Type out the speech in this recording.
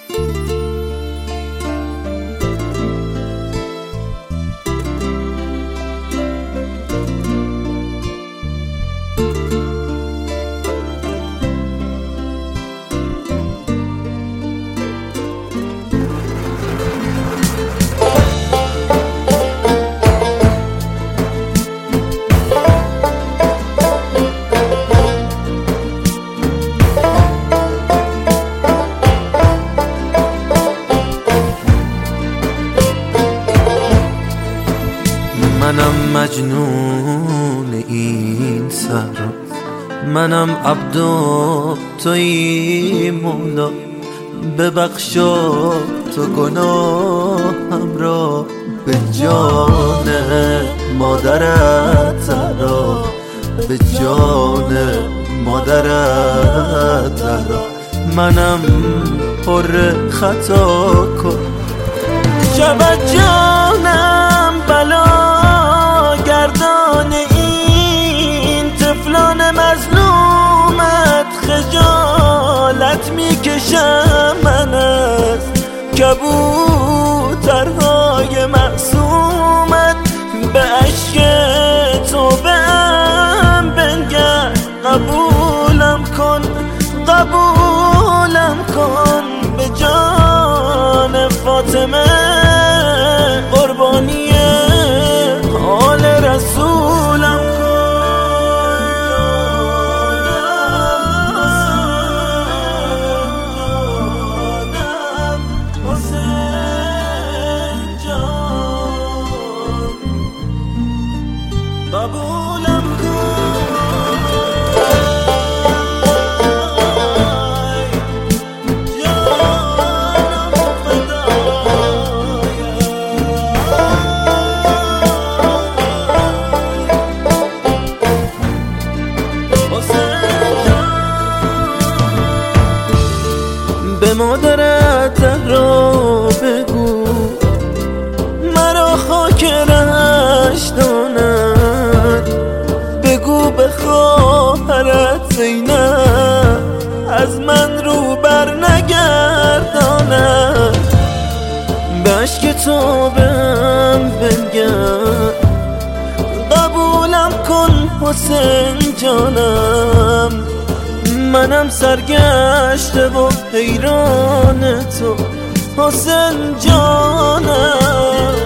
منم مجنون این صحرا، منم عبد و تویی مولا. ببخشا تو گناهم را به جان مادرت زهرا، به جان مادرت زهرا. منم پر خطا کن، شود جانم بلا گردان این طفلان مظلومت. خجالت میکشم من از کبوترهای معصومت. به عشق تو بهم بنگر، قبولم کن قبولم کن. به جان فاطمه قربانی حال رسولم کن. حسین جان قبولم به مادرت زهرا بگو مرا خاک رهش داند. بگو به خواهرت زینب از من رو بر نگرداند. به عشق تو بهم بنگر، قبولم کن حسین جانم. منم سرگشته و حیران تو حسین جانم.